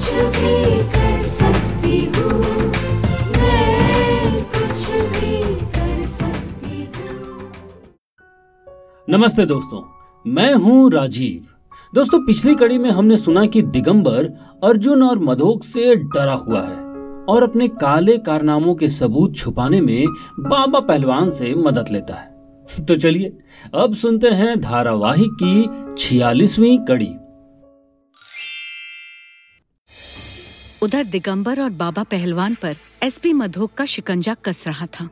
कुछ भी कर सकती हूँ, मैं कुछ भी कर सकती हूँ। नमस्ते दोस्तों, मैं हूँ राजीव। दोस्तों, पिछली कड़ी में हमने सुना कि दिगंबर अर्जुन और मधोक से डरा हुआ है और अपने काले कारनामों के सबूत छुपाने में बाबा पहलवान से मदद लेता है। तो चलिए अब सुनते हैं धारावाहिक की 46वीं कड़ी। उधर दिगंबर और बाबा पहलवान पर एसपी मधोक का शिकंजा कस रहा था।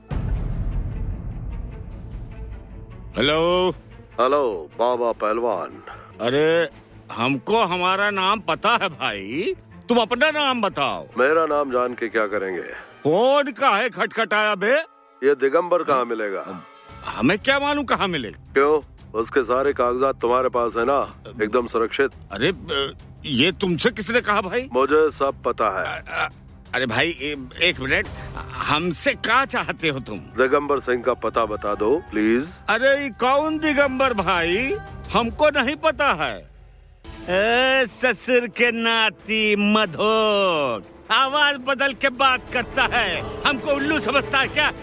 हेलो बाबा पहलवान। अरे हमको हमारा नाम पता है भाई, तुम अपना नाम बताओ। मेरा नाम जान के क्या करेंगे? फोन काहे खटखटाया बे? ये दिगंबर कहाँ मिलेगा? हमें क्या मालूम कहाँ मिलेगा? क्यों? उसके सारे कागजात तुम्हारे पास है ना, एकदम सुरक्षित। अरे ये तुमसे किसने कहा भाई? मुझे सब पता है। अरे भाई एक मिनट, हमसे क्या चाहते हो तुम? दिगंबर सिंह का पता बता दो प्लीज। अरे कौन दिगंबर भाई? हमको नहीं पता है। ससुर के नाती मधोक, आवाज बदल के बात करता है, हमको उल्लू समझता है क्या?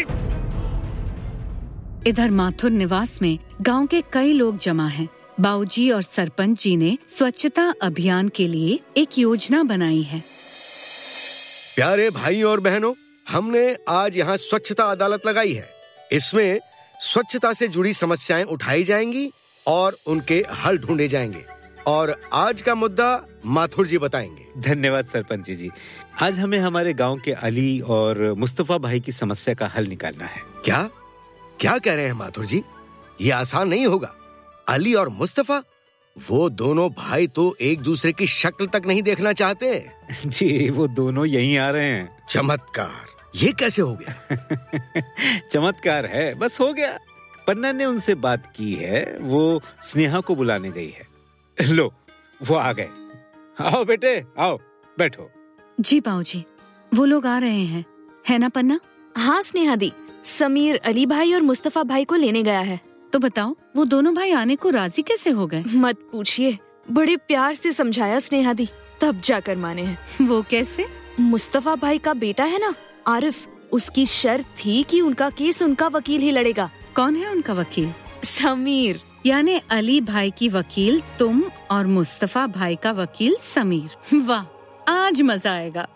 इधर माथुर निवास में गांव के कई लोग जमा हैं। बाऊजी और सरपंच जी ने स्वच्छता अभियान के लिए एक योजना बनाई है। प्यारे भाई और बहनों, हमने आज यहाँ स्वच्छता अदालत लगाई है। इसमें स्वच्छता से जुड़ी समस्याएं उठाई जाएंगी और उनके हल ढूंढे जाएंगे। और आज का मुद्दा माथुर जी बताएंगे। धन्यवाद सरपंच जी। आज हमें हमारे गांव के अली और मुस्तफा भाई की समस्या का हल निकालना है। क्या कह रहे हैं माथुर जी? ये आसान नहीं होगा। अली और मुस्तफा, वो दोनों भाई तो एक दूसरे की शक्ल तक नहीं देखना चाहते। जी, वो दोनों यहीं आ रहे हैं। चमत्कार! ये कैसे हो गया? चमत्कार है, बस हो गया। पन्ना ने उनसे बात की है, वो स्नेहा को बुलाने गई है। लो, वो आ गए। आओ बेटे, आओ, बैठो। जी बाऊजी, वो लोग आ रहे हैं, है ना पन्ना? हाँ स्नेहा दी, समीर अली भाई और मुस्तफा भाई को लेने गया है। तो बताओ, वो दोनों भाई आने को राजी कैसे हो गए? मत पूछिए, बड़े प्यार से समझाया स्नेहा दी, तब जाकर माने हैं। वो कैसे? मुस्तफा भाई का बेटा है ना आरिफ, उसकी शर्त थी कि उनका केस उनका वकील ही लड़ेगा। कौन है उनका वकील? समीर। यानी अली भाई की वकील तुम और मुस्तफा भाई का वकील समीर। वाह, आज मजा आएगा।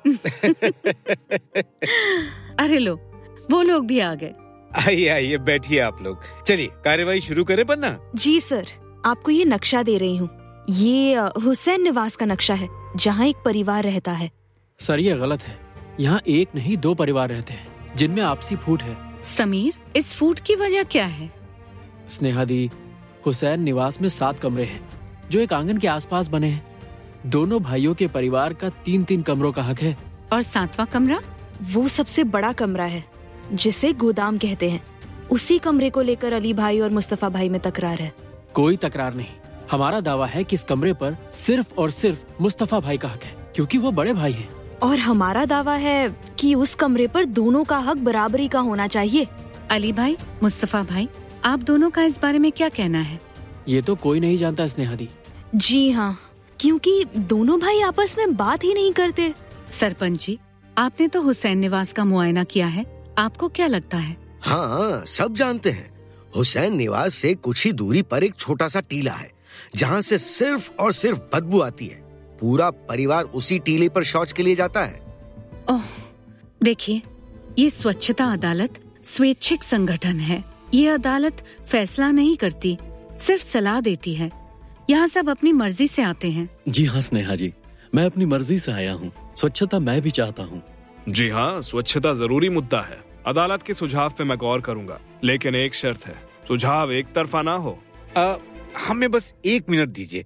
अरे लो, वो लोग भी आ गए। आइए बैठिए आप लोग। चलिए कार्यवाही शुरू करें पन्ना। जी सर, आपको ये नक्शा दे रही हूँ। ये हुसैन निवास का नक्शा है, जहाँ एक परिवार रहता है। सर, ये गलत है। यहाँ एक नहीं 2 परिवार रहते हैं जिनमें आपसी फूट है। समीर, इस फूट की वजह क्या है? स्नेहा दी, हुसैन निवास में 7 कमरे हैं जो एक आंगन के आसपास बने हैं। दोनों भाइयों के परिवार का 3-3 कमरों का हक है। और 7वां कमरा? वो सबसे बड़ा कमरा है, जिसे गोदाम कहते हैं। उसी कमरे को लेकर अली भाई और मुस्तफा भाई में तकरार है। कोई तकरार नहीं। हमारा दावा है कि इस कमरे पर सिर्फ और सिर्फ मुस्तफा भाई का हक है, क्योंकि वो बड़े भाई हैं। और हमारा दावा है कि उस कमरे पर दोनों का हक बराबरी का होना चाहिए। अली भाई, मुस्तफा भाई, आप दोनों का इस बारे में क्या कहना है? ये तो कोई नहीं जानता स्नेहा दी। जी हाँ, क्योंकि दोनों भाई आपस में बात ही नहीं करते। सरपंच जी, आपने तो हुसैन निवास का मुआयना किया है, आपको क्या लगता है? हाँ, सब जानते हैं। हुसैन निवास से कुछ ही दूरी पर एक छोटा सा टीला है, जहाँ से सिर्फ और सिर्फ बदबू आती है। पूरा परिवार उसी टीले पर शौच के लिए जाता है। ओह, देखिए, ये स्वच्छता अदालत स्वैच्छिक संगठन है। ये अदालत फैसला नहीं करती, सिर्फ सलाह देती है। यहाँ सब अपनी मर्जी से आते हैं। जी हाँ स्नेहा जी, मैं अपनी मर्जी से आया हूँ। स्वच्छता मैं भी चाहता हूँ। जी हाँ, स्वच्छता जरूरी मुद्दा है। अदालत के सुझाव पे मैं गौर करूंगा, लेकिन एक शर्त है, सुझाव एक तरफा ना हो। हमें बस 1 मिनट दीजिए।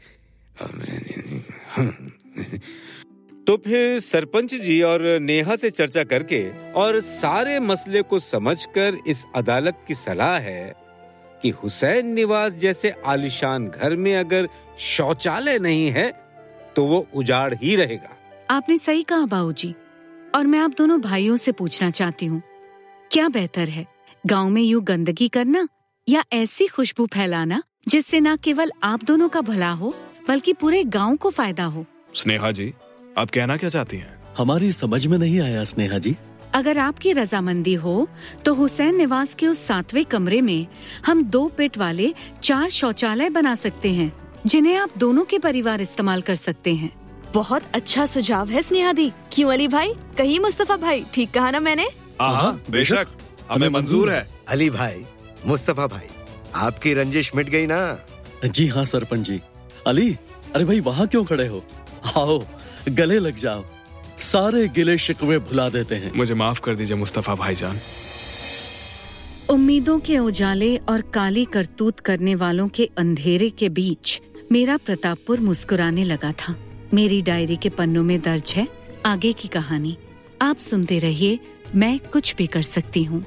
तो फिर सरपंच जी और नेहा से चर्चा करके और सारे मसले को समझकर इस अदालत की सलाह है कि हुसैन निवास जैसे आलीशान घर में अगर शौचालय नहीं है तो वो उजाड़ ही रहेगा। आपने सही कहा बाऊजी, और मैं आप दोनों भाइयों से पूछना चाहती हूँ, क्या बेहतर है, गांव में यूं गंदगी करना या ऐसी खुशबू फैलाना जिससे न केवल आप दोनों का भला हो बल्कि पूरे गांव को फायदा हो? स्नेहा जी, आप कहना क्या चाहती हैं? हमारी समझ में नहीं आया स्नेहा जी। अगर आपकी रजामंदी हो तो हुसैन निवास के उस 7वें कमरे में हम 2 पिट वाले 4 शौचालय बना सकते हैं, जिन्हें आप दोनों के परिवार इस्तेमाल कर सकते हैं। बहुत अच्छा सुझाव है स्नेहा दी। क्यों अली भाई, कहीं मुस्तफा भाई, ठीक कहा ना मैंने? हाँ, बेशक, हमें मंजूर है। अली भाई, मुस्तफा भाई, आपकी रंजिश मिट गई ना? जी हाँ सरपंच जी। अली, अरे भाई वहाँ क्यों खड़े हो? आओ गले लग जाओ, सारे गिले शिकवे भुला देते हैं। मुझे माफ कर दीजिए मुस्तफा भाईजान। उम्मीदों के उजाले और काली करतूत करने वालों के अंधेरे के बीच मेरा प्रतापपुर मुस्कुराने लगा था। मेरी डायरी के पन्नों में दर्ज है आगे की कहानी। आप सुनते रहिए, मैं कुछ भी कर सकती हूँ।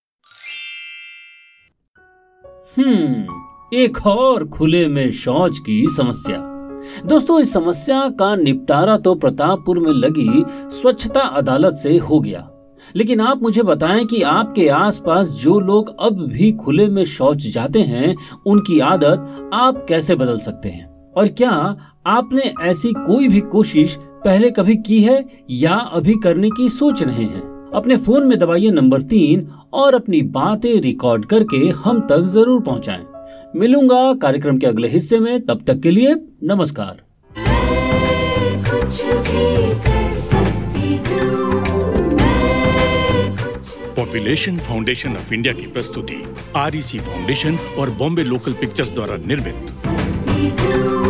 एक और खुले में शौच की समस्या। दोस्तों, इस समस्या का निपटारा तो प्रतापपुर में लगी स्वच्छता अदालत से हो गया, लेकिन आप मुझे बताएं कि आपके आसपास जो लोग अब भी खुले में शौच जाते हैं, उनकी आदत आप कैसे बदल सकते हैं? और क्या आपने ऐसी कोई भी कोशिश पहले कभी की है या अभी करने की सोच रहे हैं? अपने फोन में दबाइए नंबर 3 और अपनी बातें रिकॉर्ड करके हम तक जरूर पहुंचाएं। मिलूंगा कार्यक्रम के अगले हिस्से में, तब तक के लिए नमस्कार। कुछ भी कर सकती हूँ, पॉपुलेशन फाउंडेशन ऑफ इंडिया की प्रस्तुति REC फाउंडेशन और बॉम्बे लोकल पिक्चर्स द्वारा निर्मित।